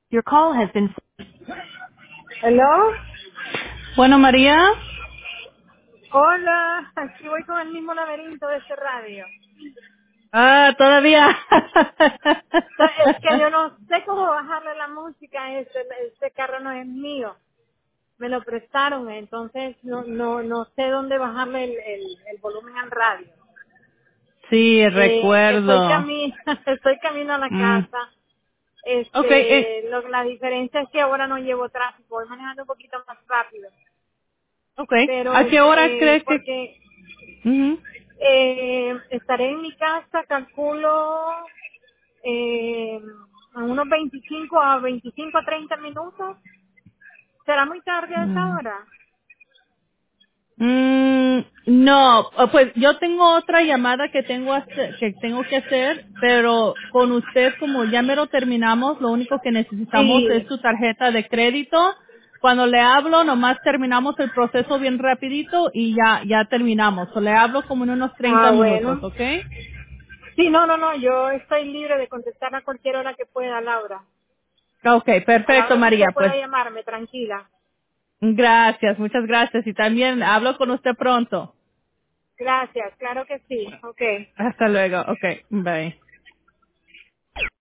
Your call has been... ¿Hello? Bueno, María. Hola, aquí voy con el mismo laberinto de este radio. Ah, todavía. Es que yo no sé cómo bajarle la música a este carro no es mío. Me lo prestaron, entonces no sé dónde bajarle el volumen al radio. Sí, recuerdo. Estoy camino a la Mm. casa. Okay, La diferencia es que ahora no llevo tráfico, voy manejando un poquito más rápido. okay. Pero ¿A qué hora cree que? porque Ujú. estaré en mi casa, calculo, a unos 25 a 30 minutos. ¿Será muy tarde a esa Mm. hora? No, pues yo tengo otra llamada que tengo que hacer, pero con usted como ya me lo terminamos, lo único que necesitamos es Sí. su tarjeta de crédito. Cuando le hablo, nomás terminamos el proceso bien rapidito y ya terminamos. O le hablo como en unos 30 Ah, minutos, bueno. ¿ok? Sí, no, yo estoy libre de contestar a cualquier hora que pueda, Laura. Ok, A la perfecto, hora que María. usted Pues pueda llamarme, tranquila. gracias, muchas gracias. Y también hablo con usted pronto. Gracias, claro que sí. Ok. Hasta luego. Ok, bye.